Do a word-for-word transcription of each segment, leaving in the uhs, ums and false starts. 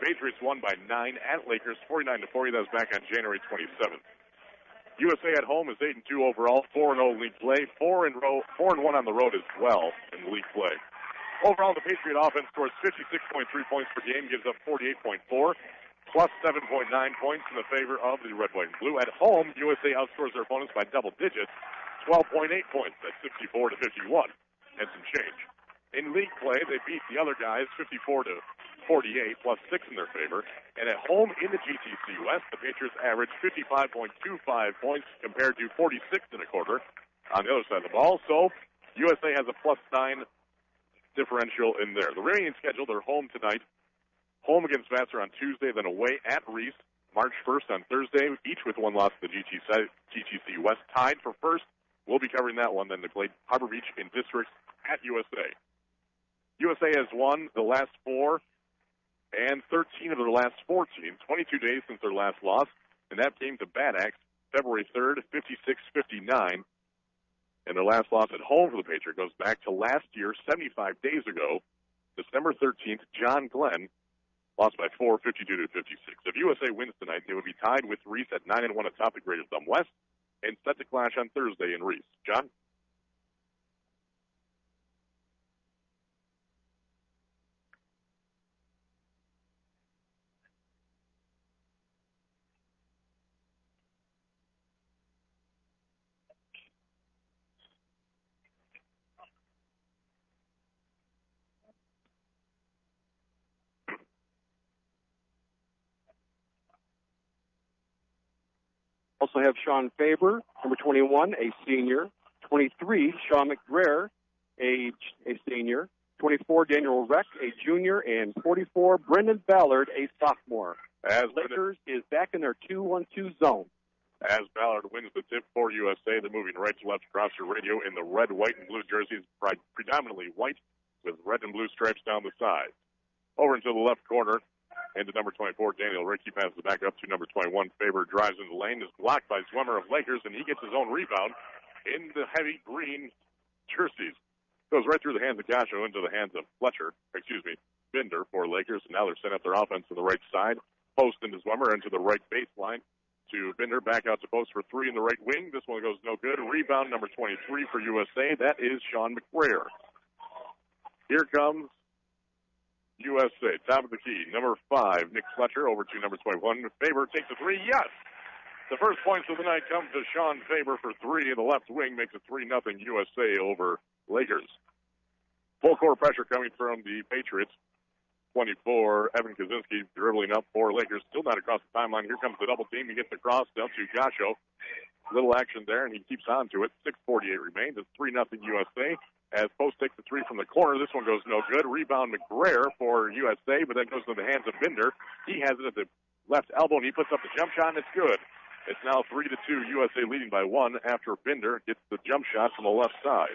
Patriots won by nine at Lakers, forty-nine to forty. That was back on January twenty-seventh. U S A at home is eight and two overall, four and oh league play, four and row, four and one on the road as well in league play. Overall, the Patriot offense scores fifty-six point three points per game, gives up forty-eight point four, plus seven point nine points in the favor of the red, white, and blue. At home, U S A outscores their opponents by double digits, twelve point eight points at sixty-four to fifty-one, and some change. In league play, they beat the other guys fifty-four to forty-eight, plus six in their favor. And at home in the G T C West, the Patriots average fifty-five point two five points compared to forty-six and a quarter on the other side of the ball. So U S A has a plus nine differential in there. The remaining schedule, they're home tonight. Home against Vassar on Tuesday, then away at Reese March first on Thursday, each with one loss to the G T C West. Tied for first. We'll be covering that one. Then they played Harbor Beach in districts at U S A. U S A has won the last four and thirteen of their last fourteen, twenty-two days since their last loss, and that came to Bad Axe February third, fifty-six fifty-nine. And their last loss at home for the Patriots goes back to last year, seventy-five days ago, December thirteenth. John Glenn lost by four, fifty-two to fifty-six. If U S A wins tonight, they would be tied with Reese at nine and one atop the Greater Thumb West and set to clash on Thursday in Reese. John? Also have Sean Faber, number twenty-one, a senior. twenty-three, Sean McGrair, a, a senior. twenty-four, Daniel Reck, a junior. And forty-four, Brendan Ballard, a sophomore. As Lakers is back in their two one two zone. As Ballard wins the tip for U S A, they're moving right to left across your radio in the red, white, and blue jerseys, predominantly white with red and blue stripes down the sides. Over into the left corner, into number twenty-four, Daniel Ricky passes it back up to number twenty-one. Faber drives into the lane, is blocked by Swimmer of Lakers, and he gets his own rebound in the heavy green jerseys. Goes right through the hands of Gasho into the hands of Fletcher, excuse me, Binder for Lakers, and now they're setting up their offense to the right side. Post into Swimmer, into the right baseline to Binder, back out to post for three in the right wing. This one goes no good. Rebound number twenty-three for U S A. That is Sean McGrair. Here comes U S A, top of the key, number five, Nick Fletcher, over to number twenty-one. Faber takes a three, yes! The first points of the night come to Sean Faber for three, and the left wing makes it three nothing U S A over Lakers. Full court pressure coming from the Patriots. twenty-four, Evan Kaczynski dribbling up for Lakers, still not across the timeline. Here comes the double team. He gets across down to Gasho. Little action there, and he keeps on to it. six forty-eight remains. It's three nothing U S A. As Post takes the three from the corner, this one goes no good. Rebound McGrair for U S A, but then goes to the hands of Binder. He has it at the left elbow, and he puts up the jump shot, and it's good. It's now three to two, U S A leading by one after Binder gets the jump shot from the left side.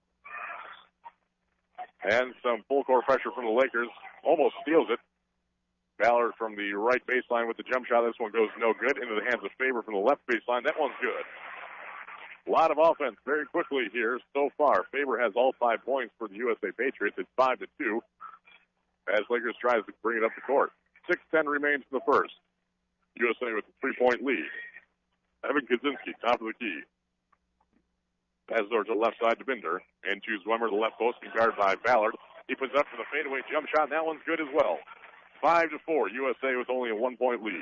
And some full court pressure from the Lakers. Almost steals it. Ballard from the right baseline with the jump shot. This one goes no good. Into the hands of Faber from the left baseline. That one's good. A lot of offense very quickly here so far. Faber has all five points for the U S A Patriots. It's five to two as Lakers tries to bring it up the court. six ten remains in the first. U S A with a three-point lead. Evan Kaczynski, top of the key. Passes over to the left side to Binder. And to Zwemmer, the left post, being guarded by Ballard. He puts up for the fadeaway jump shot, and that one's good as well. Five to four, U S A with only a one-point lead.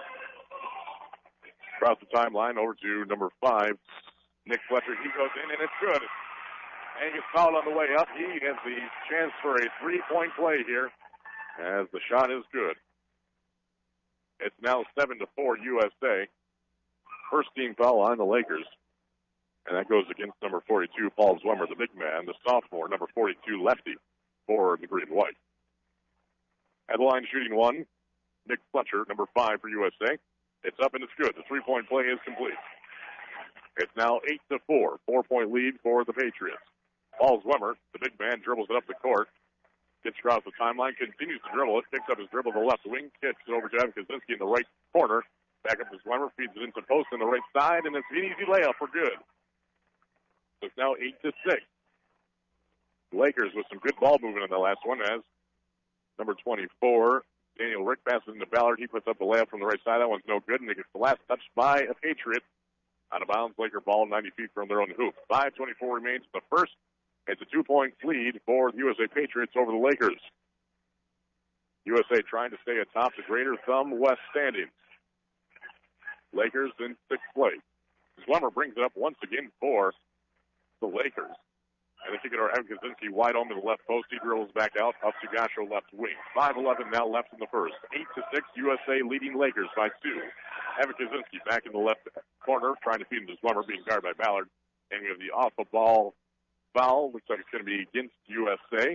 Across the timeline, over to number five, Nick Fletcher. He goes in, and it's good. And he gets fouled on the way up. He has the chance for a three-point play here, as the shot is good. It's now seven to four, U S A. First team foul on the Lakers. And that goes against number forty-two, Paul Zwemmer, the big man, the sophomore, number forty-two, lefty, for the green and white. At the line shooting one, Nick Fletcher, number five for U S A. It's up and it's good. The three-point play is complete. It's now eight to four, four-point lead for the Patriots. Paul Zwemmer, the big man, dribbles it up the court, gets across the timeline, continues to dribble it, picks up his dribble to the left wing, kicks it over to Evan Kaczynski in the right corner, back up to Zwemmer, feeds it into post on the right side, and it's an easy layup for good. So it's now eight to six. Lakers with some good ball movement in the last one as number twenty-four, Daniel Rick passes into Ballard. He puts up the layup from the right side. That one's no good, and it gets the last touch by a Patriot. Out of bounds, Laker ball ninety feet from their own hoop. five twenty-four remains in the first. It's a two-point lead for the U S A Patriots over the Lakers. U S A trying to stay atop the Greater Thumb West standings. Lakers in sixth place. Zwemmer brings it up once again for the Lakers. And they kick it over Evan Kaczynski wide open to the left post. He dribbles back out up to Gasho left wing. five eleven now left in the first. eight to six, U S A leading Lakers by two. Evan Kaczynski back in the left corner, trying to feed him to Zwemmer, being guarded by Ballard. And we have the off-the-ball foul. Looks like it's going to be against U S A.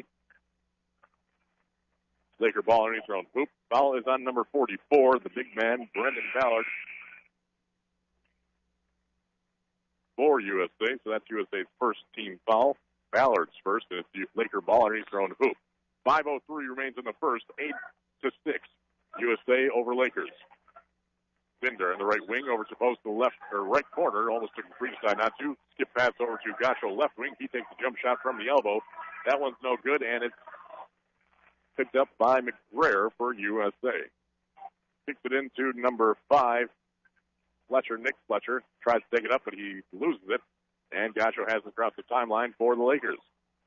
Laker ball underneath their own hoop. Foul is on number forty-four, the big man, Brendan Ballard, for U S A. So that's U S A's first team foul. Ballard's first, and it's the Laker ball underneath their own hoop. five oh three remains in the first, eight to six. U S A over Lakers. Binder in the right wing over to post in the left or right corner. Almost took a free side, not to. Skip pass over to Gasho left wing. He takes the jump shot from the elbow. That one's no good, and it's picked up by McBrayer for U S A. Kicks it into number five, Fletcher, Nick Fletcher. Tries to take it up, but he loses it. And Gasho has it across the timeline for the Lakers.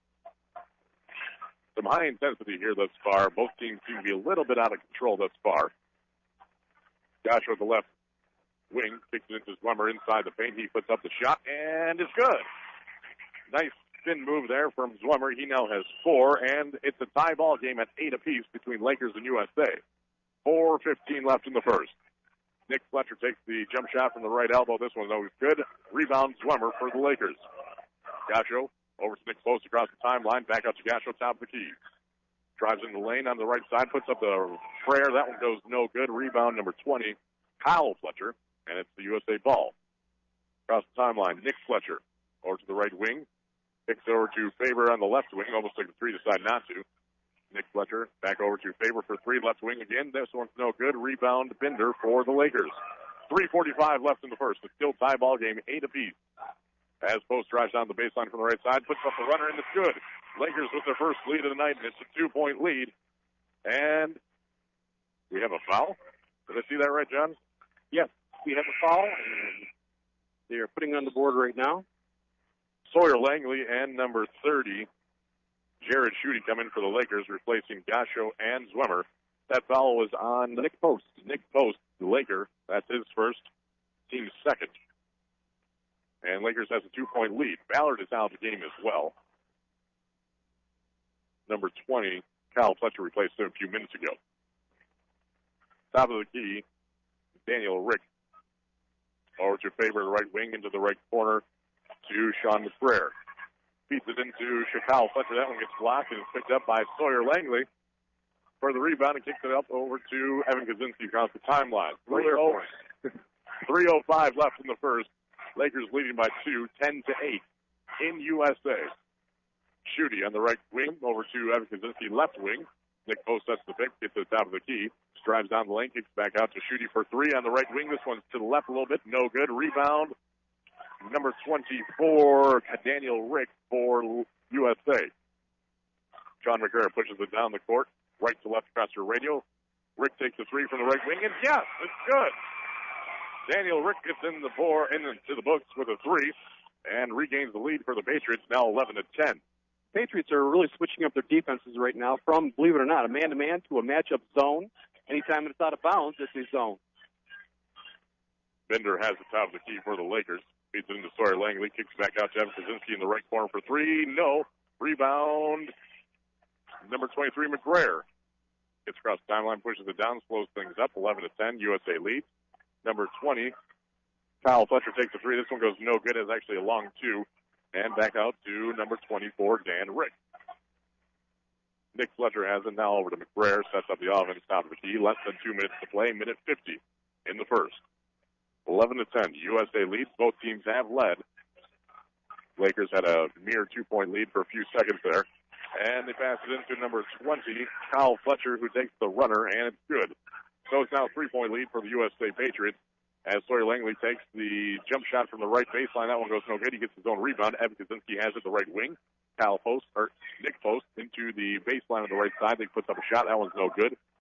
Some high intensity here thus far. Both teams seem to be a little bit out of control thus far. Gasho at the left wing kicks it into Zwemmer inside the paint. He puts up the shot, and it's good. Nice spin move there from Zwemmer. He now has four, and it's a tie ball game at eight apiece between Lakers and U S A. four fifteen left in the first. Nick Fletcher takes the jump shot from the right elbow. This one's always good. Rebound Zwemmer for the Lakers. Gasho over to Nick Post across the timeline. Back out to Gasho, top of the key. Drives in the lane on the right side. Puts up the prayer. That one goes no good. Rebound number twenty, Kyle Fletcher. And it's the U S A ball. Across the timeline, Nick Fletcher over to the right wing. Kicks it over to Faber on the left wing. Almost took a three, decide not to. Nick Fletcher back over to Faber for three, left wing again. This one's no good. Rebound Binder for the Lakers. three forty-five left in the first. It's still tie ball game, eight apiece. As Post drives down the baseline from the right side, puts up the runner, and it's good. Lakers with their first lead of the night, and it's a two-point lead. And we have a foul. Did I see that right, John? Yes, we have a foul, and they are putting on the board right now. Sawyer Langley and number thirty, Jared Schutte, come in for the Lakers, replacing Gasho and Zwemmer. That foul was on Nick Post. Nick Post, the Laker. That's his first, team's second. And Lakers has a two-point lead. Ballard is out of the game as well. Number twenty, Kyle Fletcher, replaced him a few minutes ago. Top of the key, Daniel Rick. Over to Faber, the right wing, into the right corner to Sean McBrayer. Feeds it into Kyle Fletcher. That one gets blocked and is picked up by Sawyer Langley for the rebound and kicks it up over to Evan Kaczynski across the timeline. three oh five left in the first. Lakers leading by two, ten to eight in U S A. Schutte on the right wing over to Evan Kaczynski left wing. Nick Post sets the pick, gets to the top of the key, drives down the lane, kicks back out to Schutte for three on the right wing. This one's to the left a little bit, no good. Rebound, number twenty-four, Daniel Rick for U S A. Sean McGrayer pushes it down the court, right to left across your radio. Rick takes the three from the right wing, and yes, it's good. Daniel Rick gets in the four, into the books with a three, and regains the lead for the Patriots, now eleven to ten. Patriots are really switching up their defenses right now from, believe it or not, a man-to-man to a matchup zone. Anytime it's out of bounds, it's a zone. Bender has the top of the key for the Lakers. Feeds it into Sawyer Langley. Kicks back out to Evan Kaczynski in the right corner for three. No. Rebound. Number twenty-three, McBrayer. Gets across the timeline, pushes it down, slows things up. eleven to ten, U S A leads. Number twenty, Kyle Fletcher takes the three. This one goes no good. It's actually a long two. And back out to number twenty-four, Dan Rick. Nick Fletcher has it now over to McBrayer. Sets up the offense, top of the key. Less than two minutes to play. Minute fifty in the first. eleven to ten. U S A leads. Both teams have led. Lakers had a mere two-point lead for a few seconds there. And they pass it into number twenty, Kyle Fletcher, who takes the runner, and it's good. So it's now a three-point lead for the U S A Patriots as Sawyer Langley takes the jump shot from the right baseline. That one goes no good. He gets his own rebound. Evan Kaczynski has it the right wing. Kyle Post, or Nick Post, into the baseline on the right side. He puts up a shot. That one's no good.